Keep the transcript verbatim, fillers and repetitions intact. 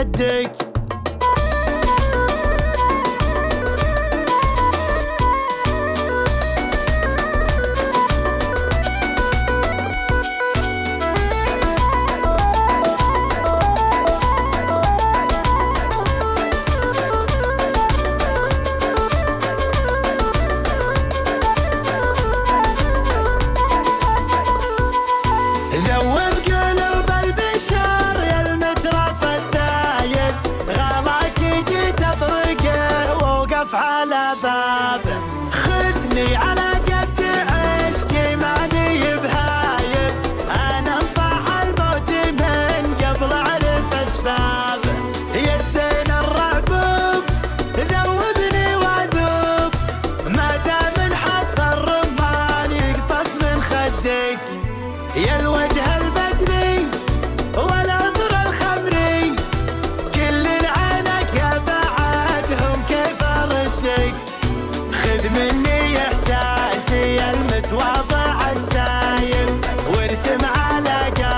خدك. على بابه خذني على قد عشقي ماني بهايب، انا انطاح الموت من قبل اعرف اسبابه. يا الزين الرعبوب ذوبني واذوب، ما دام انحط الرمان يقطف من خدك. يا الوجه البدري والعطر الخمري، كل العينك يا بعدهم كيف اردك. خذ مني احساسي المتواضع السايب، وارسم على قلبي